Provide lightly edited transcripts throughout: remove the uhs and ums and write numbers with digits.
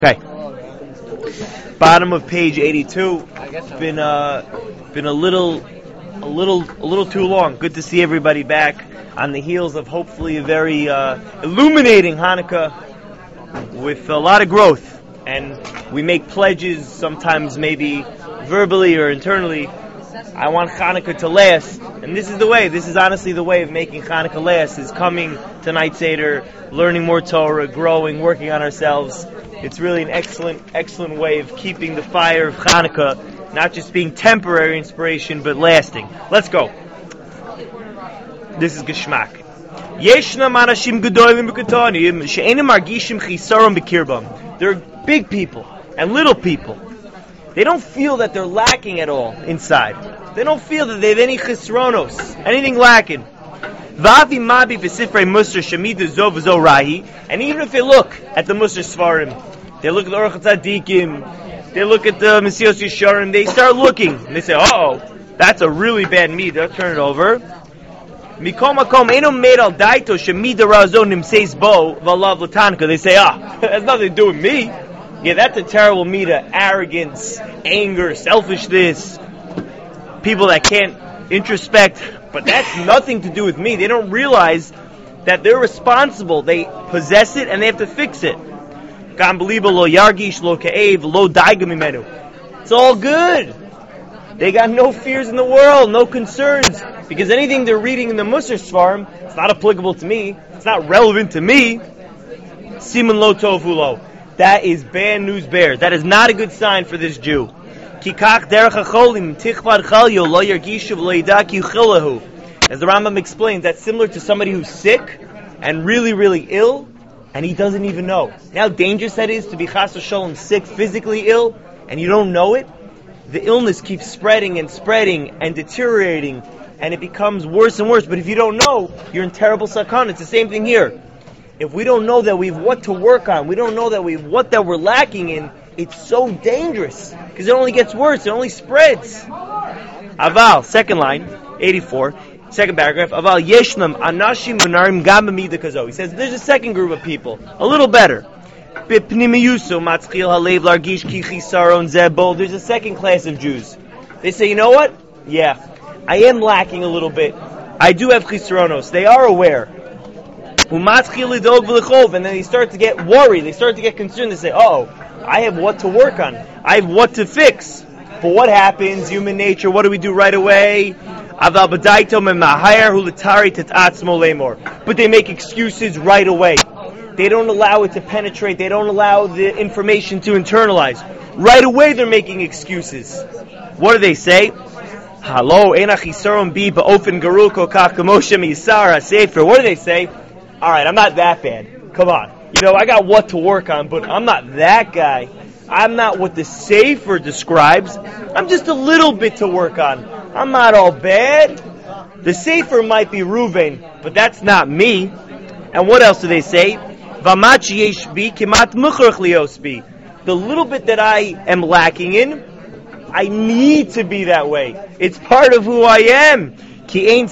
Okay. Bottom of page 82. Been a little too long. Good to see everybody back on the heels of hopefully a very illuminating Hanukkah with a lot of growth. And we make pledges sometimes, maybe verbally or internally. I want Hanukkah to last, and this is the way. This is honestly the way of making Hanukkah last: is coming to Night Seder, learning more Torah, growing, working on ourselves. It's really an excellent way of keeping the fire of Hanukkah not just being temporary inspiration, but lasting. Let's go. This is Geschmack. Yeshnam anashim gedolim b'ketonim she'enim margishim chisaron b'kirbam. There are big people and little people. They don't feel that they're lacking at all inside. They don't feel that they have any chisronos, anything lacking. And even if they look at the Musar Svarim, they look at the Orach Tzadikim, they look at the Mesios Yesharim, they start looking, and they say, oh, that's a really bad midah, turn it over. They say, that has nothing to do with me. Yeah, that's a terrible midah, arrogance, anger, selfishness, people that can't introspect. But that's nothing to do with me. They don't realize that they're responsible. They possess it and they have to fix it. It's all good. They got no fears in the world, no concerns. Because anything they're reading in the Musar Svarim, it's not applicable to me. It's not relevant to me. Siman lo tovu lo. That is bad news bears. That is not a good sign for this Jew. As the Rambam explains, that's similar to somebody who's sick and really ill, and he doesn't even know. You know how dangerous that is to be chas v'sholem sick, physically ill, and you don't know it? The illness keeps spreading and deteriorating, and it becomes worse and worse. But if you don't know, you're in terrible sakana. It's the same thing here. If we don't know that we have what to work on, we don't know that we have what that we're lacking in, it's so dangerous, because it only gets worse, it only spreads. Aval, second line, 84, second paragraph, Aval yeshnam anashim v'narim gam b'midah kazo. He says there's a second group of people, a little better. B'pnimiyuso matzchil halev largish ki chisaron zebo. There's a second class of Jews. They say, you know what? Yeah, I am lacking a little bit. I do have chisaronos. They are aware. And then they start to get worried, they start to get concerned, they say, oh, I have what to work on, I have what to fix. But what happens? Human nature, what do we do right away? But they make excuses right away. They don't allow it to penetrate, they don't allow the information to internalize. Right away they're making excuses. What do they say? What do they say? Alright, I'm not that bad. Come on. I got what to work on, but I'm not that guy. I'm not what the Sefer describes. I'm just a little bit to work on. I'm not all bad. The Sefer might be Reuven, but that's not me. And what else do they say? The little bit that I am lacking in, I need to be that way. It's part of who I am. Leave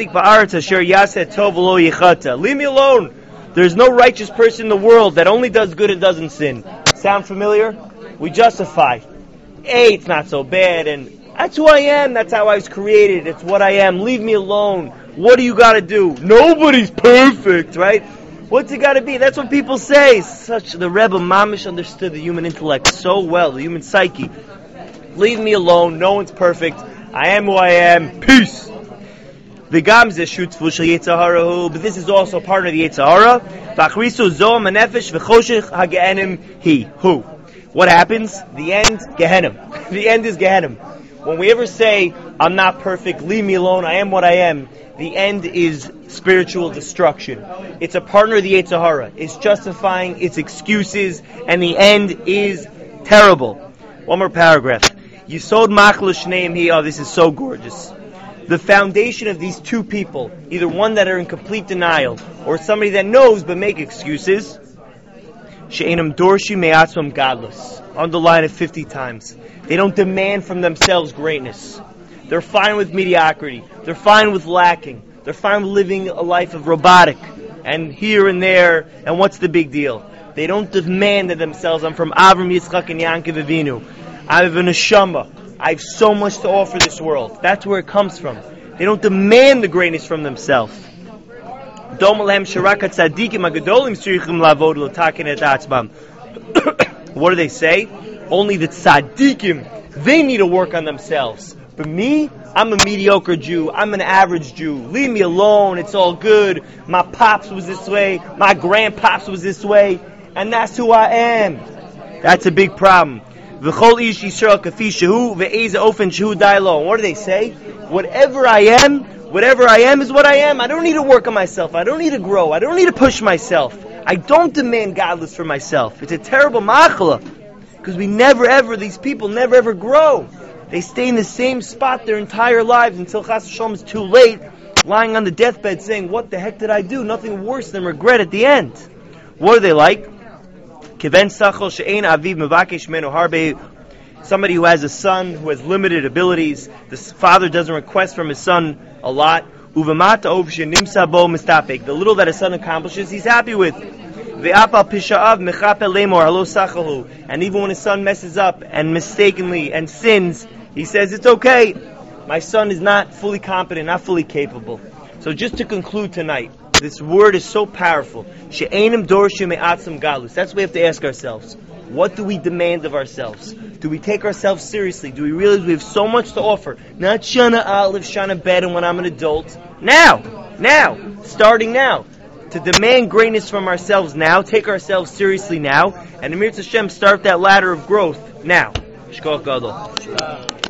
me alone. There's no righteous person in the world that only does good and doesn't sin. Sound familiar? We justify. Hey, it's not so bad, and that's who I am. That's how I was created. It's what I am. Leave me alone. What do you got to do? Nobody's perfect, right? What's it got to be? That's what people say. The Rebbe Mamish understood the human intellect so well, the human psyche. Leave me alone. No one's perfect. I am who I am. Peace. The Gamze shoots fushal Yetzirah, but this is also part of the Yetzirah. V'achrisu zoam hanefesh v'choshech hagehenim he. Who? What happens? The end, Gehenim. The end is Gehenim. When we ever say, I'm not perfect, leave me alone, I am what I am, the end is spiritual destruction. It's a partner of the Yetzirah. It's justifying its excuses, and the end is terrible. One more paragraph. Yisod machlo shneim hi. Oh, this is so gorgeous. The foundation of these two people, either one that are in complete denial, or somebody that knows but make excuses, she'enam dorshi me'atzmam gadlus. Underline it 50 times. They don't demand from themselves greatness. They're fine with mediocrity. They're fine with lacking. They're fine with living a life of robotic, and here and there, and what's the big deal? They don't demand of themselves, I'm from Avram, Yitzchak, and Yankov Avinu. I have a neshama. I have so much to offer this world. That's where it comes from. They don't demand the greatness from themselves. What do they say? Only the tzaddikim, they need to work on themselves. But me, I'm a mediocre Jew. I'm an average Jew. Leave me alone. It's all good. My pops was this way. My grandpops was this way. And that's who I am. That's a big problem. What do they say? Whatever I am is what I am. I don't need to work on myself. I don't need to grow. I don't need to push myself. I don't demand godless for myself. It's a terrible machla. Because these people never ever grow. They stay in the same spot their entire lives until Chas V'Shalom is too late, lying on the deathbed saying, what the heck did I do? Nothing worse than regret at the end. What are they like? Somebody who has a son who has limited abilities. The father doesn't request from his son a lot. The little that his son accomplishes, he's happy with. And even when his son messes up and mistakenly and sins, he says, it's okay. My son is not fully competent, not fully capable. So just to conclude tonight, this word is so powerful. She'enim dorshim me'atzim galus. That's what we have to ask ourselves. What do we demand of ourselves? Do we take ourselves seriously? Do we realize we have so much to offer? Not Shana Aleph, Shana Bet, and when I'm an adult. Now, starting now. To demand greatness from ourselves now, take ourselves seriously now, and Amir Hashem start that ladder of growth now. Shkoch Gadol.